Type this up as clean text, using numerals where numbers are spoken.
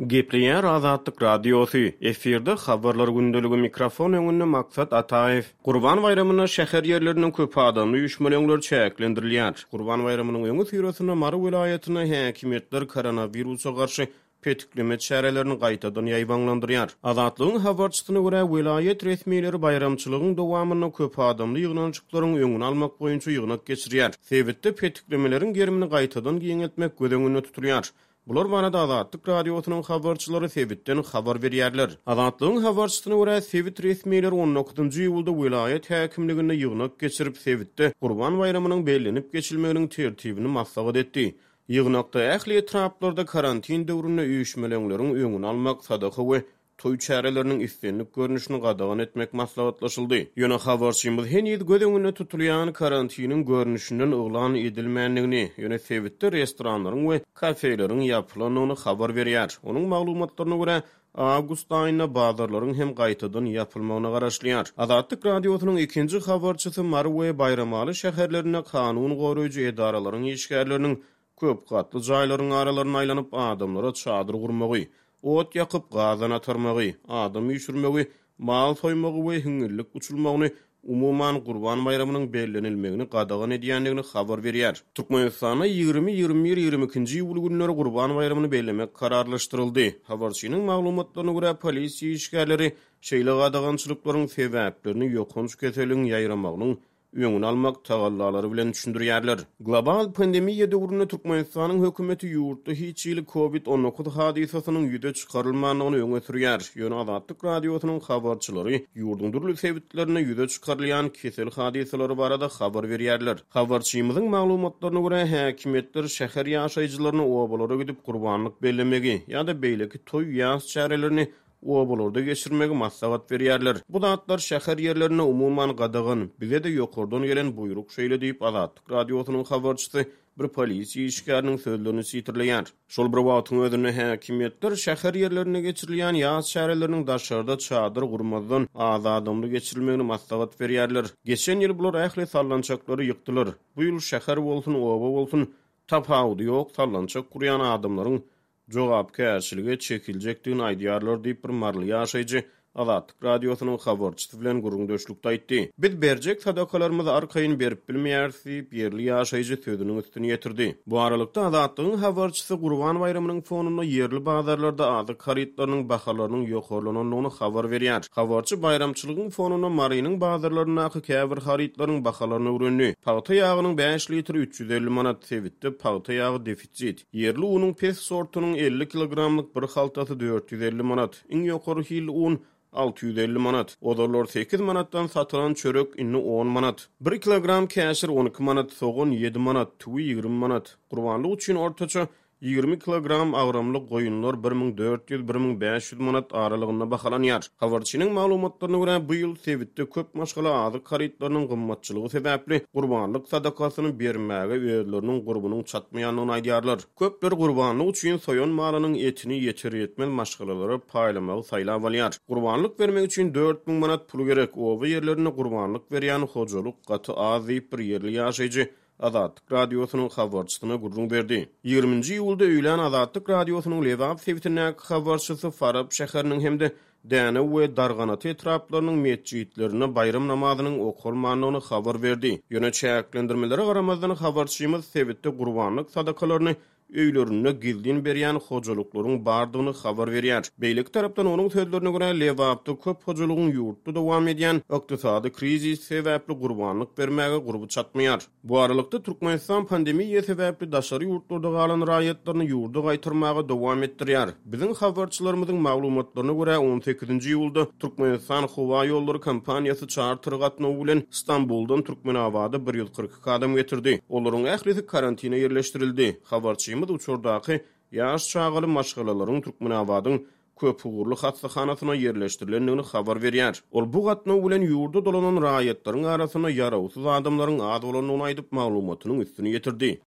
Gepleýär Azatlyk Radiosu. Eferde habarlar gündöligi mikrofon öňünde maksat Ataev. Gurban bayramyna şäher ýerleriniň köp adamy ýüşmelýär çäklendirilýär. Gurban bayramynyň öňü syrasyna Mary vilayatyna häkimetler koronawirusa garşy petikleme çärelerini gaýtadan ýaýbanlandyrýar. Azatlygyň habarçysyna görä vilayet resmiýetleri bayramçylygyň dowamyna köp adamly ýygnançyklaryň öňüni almak boýunça ýygnak geçirýär. Sebäpde petiklemelerin gerimini gaýtadan giňetmek gödeňinde tutulýar. Bular barada Azatlyk Radiosynyň habarçylary sebitden habar berýärler. Azatlygyň habarçysyna görä sebit resmiýetleri 19-njy ýylda vilayet häkimligine ýygnak geçirip sebitde Gurban bayramynyň bellenip geçilmeginiň tertibini maslahat etdi. Ýygnakda ähli etraplarda karantin döwründe üýüşmeleriň öňüni almak, sadaka we toý çäreleriniň istenlik görnüşini gadagan etmek maslahatlaşyldy. Ýöne habarçymyz henüz gödeňine tutulýan karantiniň görnüşinden yglan edilmänligini, ýöne sebitde restoranlaryň we kafeleriň ýapylanyny habar berýär. Onuň maglumatlaryna görä Awgust aýyna bazarlaryň hem gaýtadan ýapylmagyna garaşlýar. Azatlyk Radiosynyň ikinji habarçysy Marwe bayramaly şäherlerine kanun goraýjy edaralaryň işgärleriniň köp gatly jaýlaryň aralaryna aýlanyp adamlara çadyr gurmagy, ot ýakyp gazan atarmagy, adam ýüşürmegi, mal soýmagy we hüňürlik uçulmagyny umuman Gurban bayramynyň bellenilmegini gadagan edýändigini habar berýär. Türkmenistana 20-21-22-nji ýyl günleri Gurban bayramyny bellemek kararlaşdyryldy. Habarçynyň maglumatlaryna görä polisiýa işgärleri şeýle gadagançylyklaryň sebäplerini ýokunç keseliň ýaýramagynyň öňüni almak tagallalary bilen düşündirýärler. Global pandemiýa döwründe Türkmenistanyň hökümeti ýurtda hiç ýyly COVID-19 hadisasynyň ýüze çykarylmagyny öňe sürýär. Ýöne Azatlyk Radiosynyň habarçylary ýurdun durly sebitlerine ýüze çykarylýan kesel hadisalary barada habar berýärler. Habarçymyzyň maglumatlaryna görä häkimetler şäher ýaşaýjylaryny obalara gidip gurbanlyk bellemegi ýa-da beýleki toý ýas çärelerini obalarda geçirmegi maslahat berýärler. Bu zatlar şäher ýerlerine umuman gadagan, bize de ýokurdan gelen buyruk şeýle diýip Azatlyk Radiosynyň habarçysy bir polisiýa işgäriniň sözlerini sitirleýär. Şol bir wagtyň özünde häkimetler şäher ýerlerine geçirilýän ýaz şäherleriniň daşarda çadyr gurmazdan azadymly geçirilmegini maslahat berýärler. Geçen ýyl bular ähli sallançaklary ýykdylar. Bu ýyl şäher bolsun, oba bolsun, tapawdy ýok sallançak kurýan adamlaryň jogapkärçiligi çekiljekdigini aýdýarlar diýip bir marly ýaşaýjy Azatlyk Radiosynyň habarçysy bilen gurulmuşlukda aýtdy. Biz berjek sadakalarymyzy arkaýyn berip bilmeýärsiz ýerli ýaşaýjy sözüniň üstüne ýetirdi. Bu aralykda Azatlygyň habarçysy Gurban bayramynyň fonuna ýerli bazarlarda azyk haritlarynyň bahalarynyň ýokurlanyny habar berýär. Habarçy bayramçylygyň fonuna Marynyň bazarlarynaky käbir haritlarynyň bahalaryny öwrenli. Paýta ýagynyň 5 litr 350 manat sebitde paýta ýagy defitsit. Ýerli unyň pes sortunyň 50 kilogramlyk bir haltasy 450 manat. Iň ýokary hil un 650 manat. Odalar 8 manatdan satılan çörek inni 10 manat. 1 kilogram käşir 12 manat, soğun 7 manat, tüwi 20 manat. Gurbanlyk üçin ortaça 20 kilogram agramlyk goýunlar 1400-1500 manat aralygynda bahalanýar. Habarçynyň maglumatlaryna görä bu ýyl sebitde köp maşgala azyk haritlarynyň gymmatçylygy sebäpli gurbanlyk sadakasyny bermäge öýleriniň gurbunyň çatmaýanyny aýdýarlar. Köpler gurbanlyk üçin soýan malynyň etini ýetir etmel maşgalary paýlamagy saýlap alýar. Gurbanlyk bermek üçin 4000 manat pul gerek. Oba ýerlerine gurbanlyk berýän hojalyk gaty az diýip bir ýerli ýaşaýjy Azatlyk Radiosynyň habarçysyna gurrun berdi. 20-nji ýylda öýlen Azatlyk Radiosynyň Lewap sebitine habarçysy Farab şäheriniň hemde Däne we Darganaty etraplarynyň mesjidlerine bayram namazynyň okulmanyny habar berdi. Ýöne çäklendirmelere garamazdan habarçymyz sebitde gurbanlyk sadakalaryny öýlerine gildin berýän hojalyklaryň bardygyny habar berýär. Beýlik tarapdan onuň sözlerine görä Lewapda köp hojalygyň ýurtda dowam edýän ykdysady krizis sebäpli gurbanlyk bermäge gurby çatmaýar. Bu aralykda Türkmenistan pandemiýa sebäpli daşary ýurtlarda galan raýatlaryny ýurda gaýtyrmaga dowam etdirýär. Biziň habarçylarymyzyň maglumatlaryna görä 18-nji ýylda Türkmenistan Howa ýollary kompaniýasy charter gatnawy bilen Istanbuldan Türkmenabada 142 adam getirdi. Olaryň ählisi karantina ýerleşdirildi. Habarçy uçurdaky ýaş çağaly maşgalalaryň Türkmenabadyň köp ugurly hastaxanasyna ýerleşdirilendigini habar berýär. Ol bu gatnaw bilen ýurda dolanan raýatlaryň arasyna ýarawsyz adamlaryň az bolanyny aýdyp maglumatynyň üstüne ýetirdi.